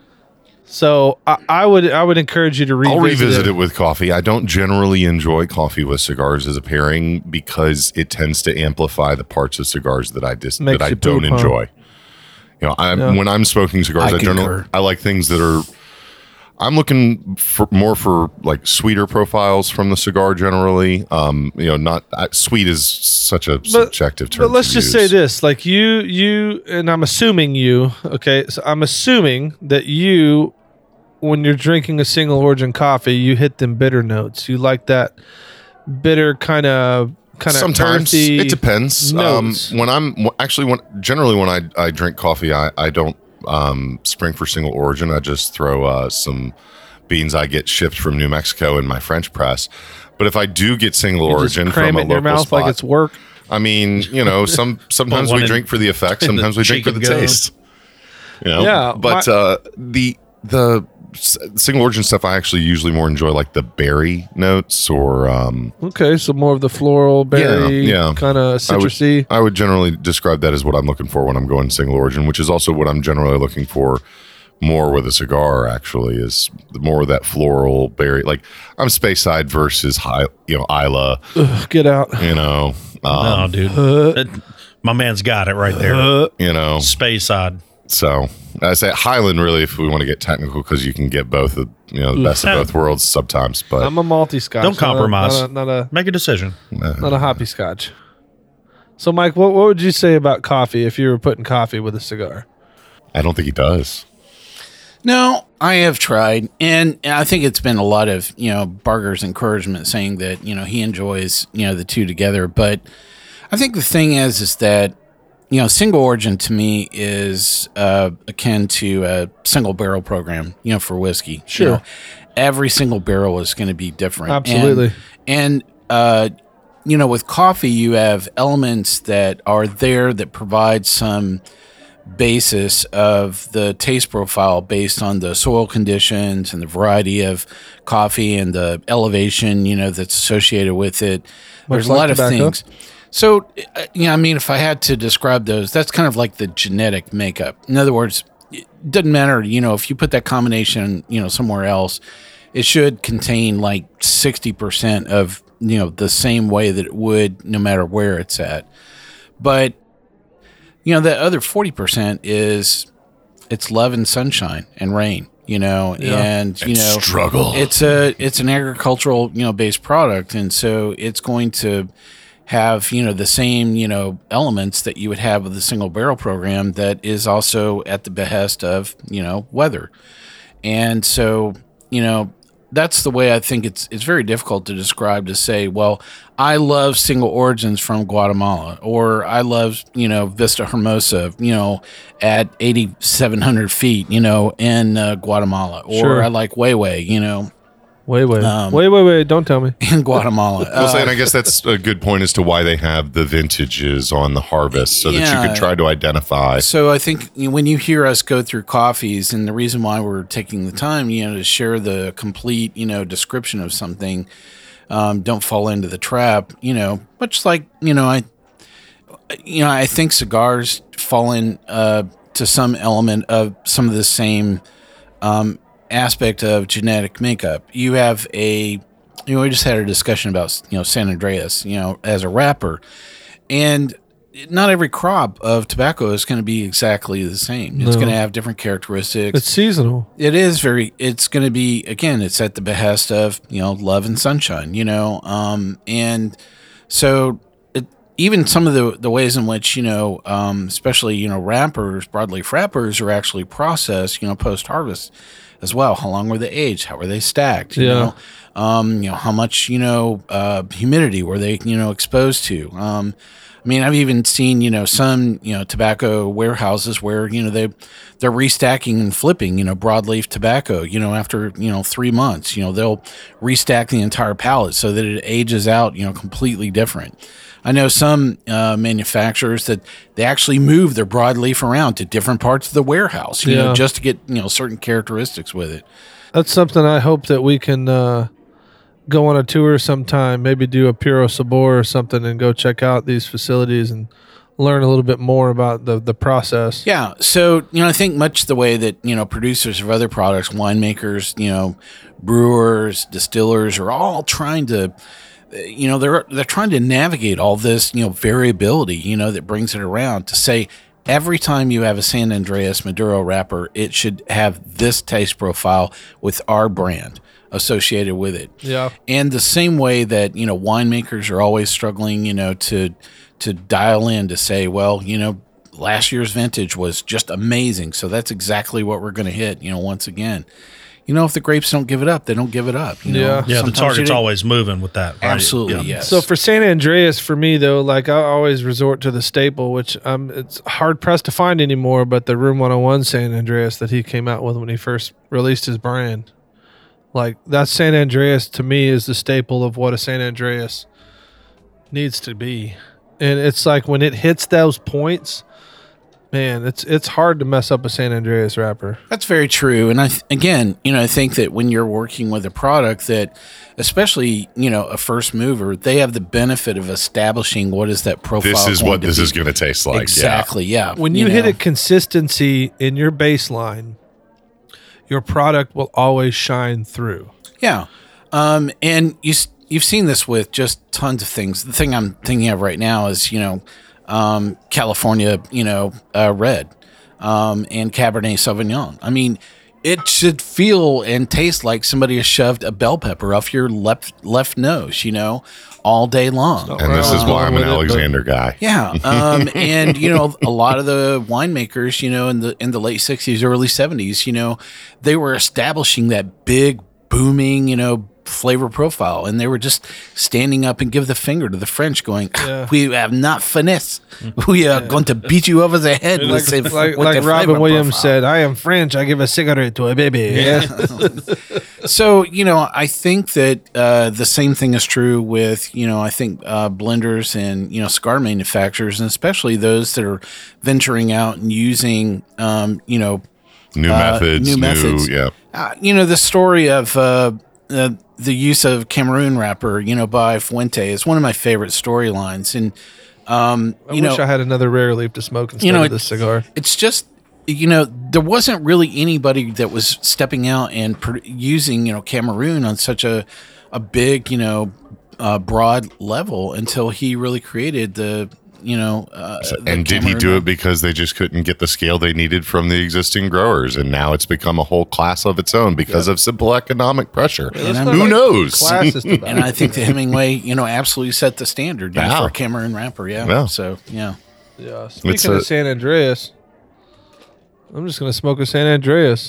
So I, I would I would encourage you to revisit, I'll revisit it with coffee. I don't generally enjoy coffee with cigars as a pairing because it tends to amplify the parts of cigars that I dis- Makes that I you don't poop, huh? enjoy. You know, I, Yeah. when I'm smoking cigars, I I, generally concur. I like things that are. I'm looking for more for like sweeter profiles from the cigar. Generally, um, you know, not uh, sweet is such a subjective term. But let's to just use. say this: like you, you, and I'm assuming you. Okay, so I'm assuming that you, when you're drinking a single origin coffee, you hit them bitter notes. You like that bitter kind of, kind of Sometimes earthy it depends. Um, notes. when I'm w- actually when generally when I, I drink coffee, I, I don't um, spring for single origin. I just throw uh, some beans I get shipped from New Mexico in my French press. But if I do get single You just origin cram from it a in your local mouth spot, like it's work. I mean, you know, some sometimes one we in- drink for the effect, in the sometimes we drink for the cheek and go. taste. You know, Yeah, But my- uh, the the s- single origin stuff, I actually usually more enjoy like the berry notes or. Um, Okay, so more of the floral berry, yeah. kind of I would, citrusy. I would generally describe that as what I'm looking for when I'm going single origin, which is also what I'm generally looking for more with a cigar. Actually, is more of that floral berry. Like I'm Speyside versus high, you know, Isla. Ugh, get out. You know, um, No, dude. That- my man's got it right there. you know. Space side. So I say Highland really, if we want to get technical, because you can get both, the you know, the best of both worlds sometimes. But I'm a multi scotch. Don't compromise. Not a, not a, Make a decision. not a hoppy scotch. So, Mike, what, what would you say about coffee if you were putting coffee with a cigar? I don't think he does. No, I have tried, and I think it's been a lot of you know Barger's encouragement, saying that you know he enjoys you know the two together. But I think the thing is, is that you know single origin to me is uh, akin to a single barrel program, you know, for whiskey. Sure. You know, every single barrel is going to be different. Absolutely. and, and uh, you know, with coffee, you have elements that are there that provide some basis of the taste profile based on the soil conditions and the variety of coffee and the elevation, you know, that's associated with it. There's a like lot of tobacco. things. So, uh, you know, I mean, if I had to describe those, that's kind of like the genetic makeup. In other words, it doesn't matter, you know, if you put that combination, you know, somewhere else, it should contain like sixty percent of, you know, the same way that it would no matter where it's at. But, you know, the other forty percent is it's love and sunshine and rain, you know, and, you And know, struggle. It's a, it's an agricultural, you know, based product. And so it's going to have, you know, the same, you know, elements that you would have with a single barrel program that is also at the behest of, you know, weather. And so, you know, that's the way I think it's it's very difficult to describe, to say, well, I love single origins from Guatemala, or I love, you know, Vista Hermosa, you know, at eighty-seven hundred feet, you know, in uh, Guatemala, or Sure. I like Weiwei, you know. Wait, wait, Um, wait, wait, wait! Don't tell me. in Guatemala. Well, Uh, and I guess that's a good point as to why they have the vintages on the harvest, so that Yeah. you could try to identify. So I think you know, when you hear us go through coffees, and the reason why we're taking the time, you know, to share the complete, you know, description of something, um, don't fall into the trap. You know, much like you know, I, you know, I think cigars fall in uh, to some element of some of the same um, aspect of genetic makeup. You have a, you know, we just had a discussion about you know San Andreas, you know, as a wrapper, and not every crop of tobacco is going to be exactly the same. It's No. going to have different characteristics. It's seasonal. It is very, it's going to be, again, it's at the behest of, you know, love and sunshine, you know? Um, and so it, even some of the, the ways in which, you know, um, especially, you know, wrappers, broadleaf wrappers are actually processed, you know, post-harvest as well. How long were they aged? How were they stacked? You Yeah. know? Um, you know, how much, you know, uh, humidity were they, you know, exposed to? Um, I mean, I've even seen, you know, some, you know, tobacco warehouses where, you know, they, they're restacking and flipping, you know, broadleaf tobacco, you know, after, you know, three months, you know, they'll restack the entire pallet so that it ages out, you know, completely different. I know some uh, manufacturers that they actually move their broadleaf around to different parts of the warehouse, you Yeah. know, just to get, you know, certain characteristics with it. That's something I hope that we can uh, go on a tour sometime, maybe do a Puro Sabor or something and go check out these facilities and learn a little bit more about the, the process. Yeah. So, you know, I think much the way that, you know, producers of other products, winemakers, you know, brewers, distillers are all trying to, you know, they're they're trying to navigate all this, you know, variability, you know, that brings it around to say every time you have a San Andreas Maduro wrapper, it should have this taste profile with our brand associated with it. Yeah. And the same way that, you know, winemakers are always struggling, you know, to to dial in to say, well, you know, last year's vintage was just amazing. So that's exactly what we're going to hit, you know, once again. You know, if the grapes don't give it up, they don't give it up. You know? Yeah. Yeah, the Sometimes target's you- always moving with that. Right? Absolutely, Yeah. yes. So for San Andreas, for me though, like I always resort to the staple, which um, it's hard pressed to find anymore, but the Room one oh one San Andreas that he came out with when he first released his brand. Like that San Andreas to me is the staple of what a San Andreas needs to be. And it's like when it hits those points, man, it's it's hard to mess up a San Andreas wrapper. That's very true. And I, th- again, you know, I think that when you're working with a product that, especially, you know, a first mover, they have the benefit of establishing what is that profile. This is going what to this be. is going to taste like. Exactly. Yeah. When you, hit know. a consistency in your baseline, your product will always shine through. Yeah. Um, and you, s- you've seen this with just tons of things. The thing I'm thinking of right now is, you know, um, California, you know, uh, red, um, and Cabernet Sauvignon. I mean, it should feel and taste like somebody has shoved a bell pepper off your left, left nose, you know, all day long. Yeah. And this is why I'm an With it, but- Alexander guy. Yeah, um, and you know, a lot of the winemakers, you know, in the in the late sixties, early seventies, you know, they were establishing that big, booming, you know, flavor profile, and they were just standing up and give the finger to the French, going, Yeah. "We have not finesse. We are going to beat you over the head." Like, with the- like, with like the Robin flavor Williams profile. said, I am French. I give a cigarette to a baby. Yeah. So, you know, I think that uh, the same thing is true with, you know, I think uh, blenders and, you know, cigar manufacturers, and especially those that are venturing out and using, um, you know, New Uh, methods. new methods. Yeah. uh, you know, the story of uh, uh, the use of Cameroon wrapper, you know, by Fuente is one of my favorite storylines. And, um, I you wish know, I had another rare leaf to smoke instead you know, of this cigar. it's just, you know, there wasn't really anybody that was stepping out and pro- using, you know, Cameroon on such a, a big, you know, uh, broad level until he really created the, you know, uh, the And did he Cameroon do wrapper. it because they just couldn't get the scale they needed from the existing growers? And now it's become a whole class of its own because of simple economic pressure. And I'm- Who Like knows? Classist about And it. I think that Hemingway, you know, absolutely set the standard you know, Wow. for a Cameroon wrapper. Yeah. Yeah. So, yeah. Yeah. Speaking It's of a- San Andreas, I'm just going to smoke a San Andreas.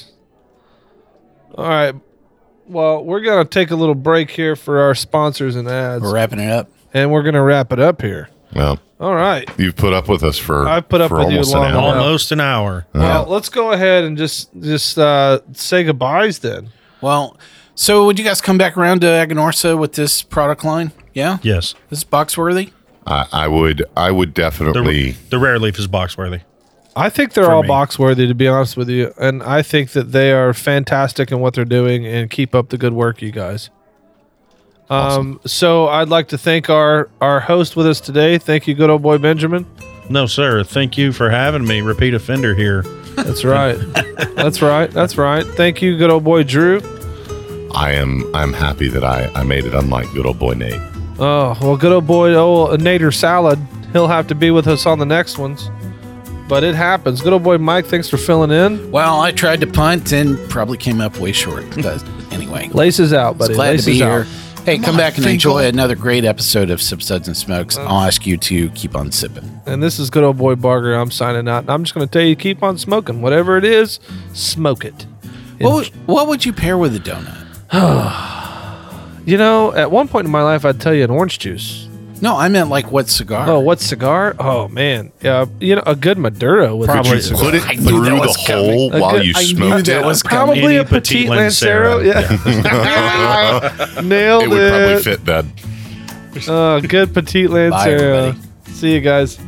All right. Well, we're going to take a little break here for our sponsors and ads, We're wrapping it up. and we're going to wrap it up here. Well, All right. you've put up with us for, I've put up for with you almost long an hour. enough. Almost an hour. Well, let's go ahead and just just uh, say goodbyes then. Well, So would you guys come back around to Aganorsa with this product line? Yeah? Yes. This is box worthy? I, I would I would The, definitely. the rare leaf is box worthy. I think they're For all me. box worthy, to be honest with you. And I think that they are fantastic in what they're doing, and keep up the good work, you guys. Um, so I'd like to thank our, our host with us today. Thank you, good old boy Benjamin. No, sir. Thank you for having me. Repeat offender here. That's right. That's right. That's right. Thank you, good old boy Drew. I am I'm happy that I, I made it unlike good old boy Nate. Oh, well, good old boy old Nader Salad. He'll have to be with us on the next ones. But it happens. Good old boy Mike, thanks for filling in. Well, I tried to punt and probably came up way short. But anyway, Laces out, buddy. glad Laces to be out. here. Hey, come back and enjoy another great episode of Sip Suds and Smokes. I'll ask you to keep on sipping. And this is good old boy Barger. I'm signing out. And I'm just going to tell you, keep on smoking. Whatever it is, smoke it. What would, what would you pair with a donut? You know, at one point in my life, I'd tell you an orange juice. No, I meant like what cigar? Oh, what cigar? Oh, man. Yeah, you know, a good Maduro with Probably- a juice. Put it I knew through that the was hole coming. while Okay, you I knew smoked that it. was coming. Probably Any a Petite Petite Lancero. Lancero. Yeah. Nailed It would probably it. fit then. Oh, good Petite Lancero. everybody. See you guys.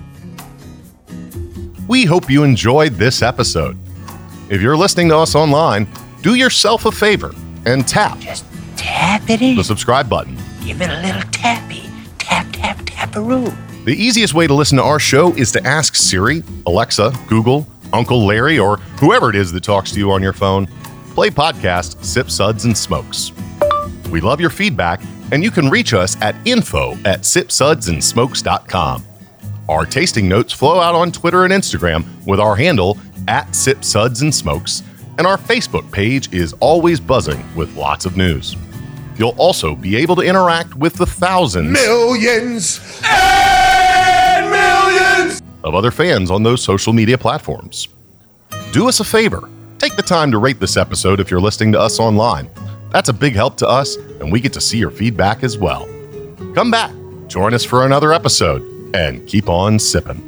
We hope you enjoyed this episode. If you're listening to us online, do yourself a favor and tap Just tap it in. the subscribe button. Give it a little tappy. Tap, tap, tap-a-roo. The easiest way to listen to our show is to ask Siri, Alexa, Google, Uncle Larry, or whoever it is that talks to you on your phone. Play podcast Sip Suds and Smokes. We love your feedback, and you can reach us at info at sip suds and smokes dot com. Our tasting notes flow out on Twitter and Instagram with our handle at Sip Suds and Smokes, and our Facebook page is always buzzing with lots of news. You'll also be able to interact with the thousands Millions and millions. of other fans on those social media platforms. Do us a favor. Take the time to rate this episode if you're listening to us online. That's a big help to us, and we get to see your feedback as well. Come back, join us for another episode, and keep on sipping.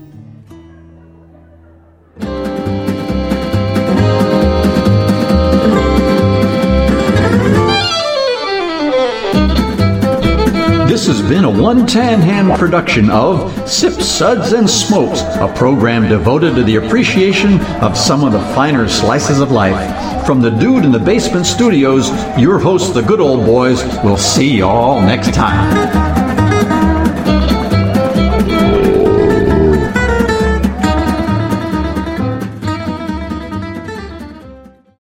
This has been a one tan hand production of Sip Suds and Smokes, a program devoted to the appreciation of some of the finer slices of life. From the Dude in the Basement Studios, your hosts, the Good Old Boys, will see y'all next time.